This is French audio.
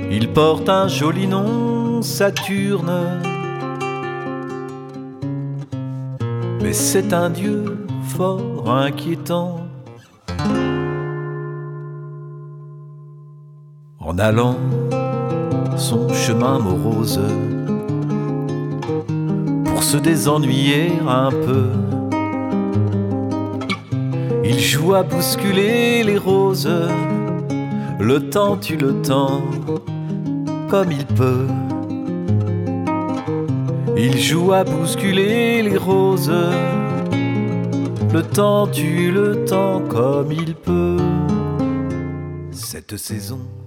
Il porte un joli nom, Saturne, mais c'est un dieu fort inquiétant. En allant son chemin morose, pour se désennuyer un peu, il joue à bousculer les roses. Le temps tue le temps comme il peut. Il joue à bousculer les roses. Le temps tue le temps comme il peut. Cette saison